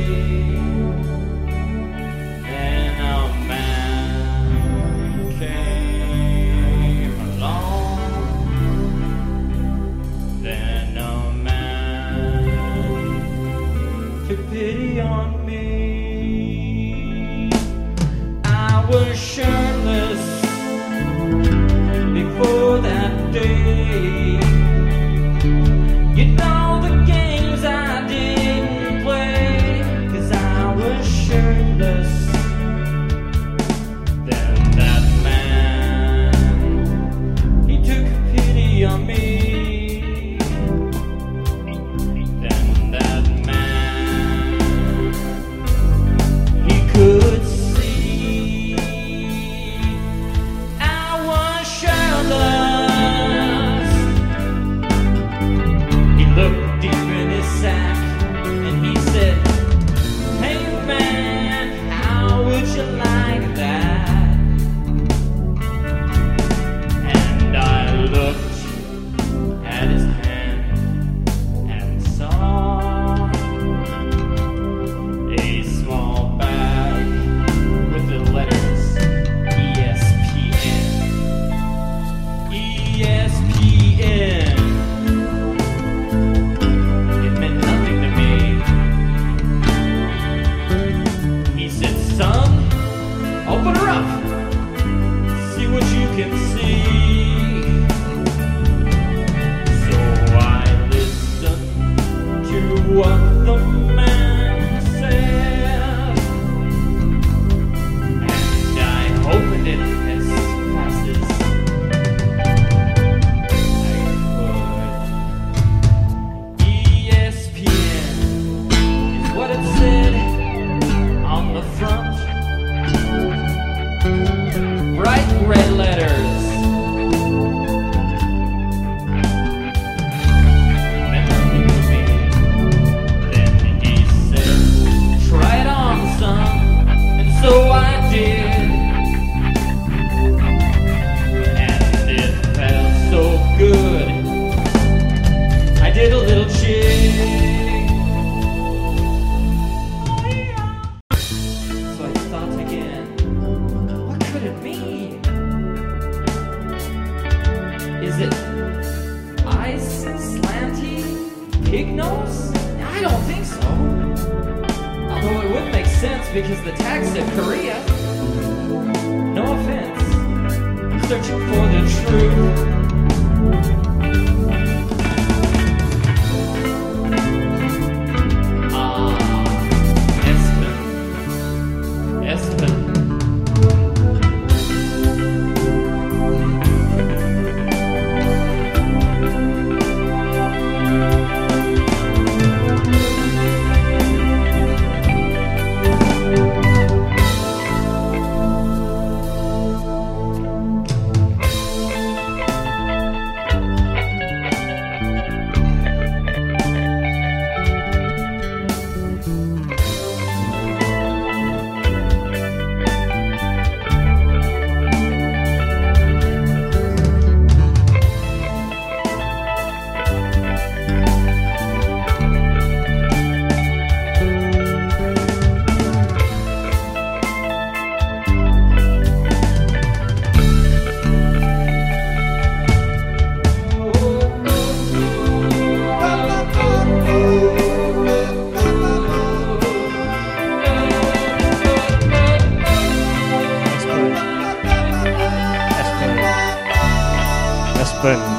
and a man came along. Then a man took pity on me. I was shirtless before that day. You know the games I didn't play, 'cause I was shirtless. Then that man, he took pity on me. Then that man, he could see I was shirtless. He looked deep in his sack and he said, "Hey man, how would you like that?" And I looked at his hand and saw a small bag with the letters ESPN. ESPN. It meant nothing to me. He said, "Son, open her up. See what you can see." So I listened to what the man said, and I opened it as fast as I could. ESPN is what it said on the front. Bright red letters. Meant nothing to me. Then he said, "Try it on, son." And so I did. And it felt so good. I did a little jig. So I thought again, what could it mean? Is it ice, slanty, pig nose? I don't think so. Although it would make sense because the tag said Korea. No offense. I'm searching for the truth. Espen. Espen. Espen.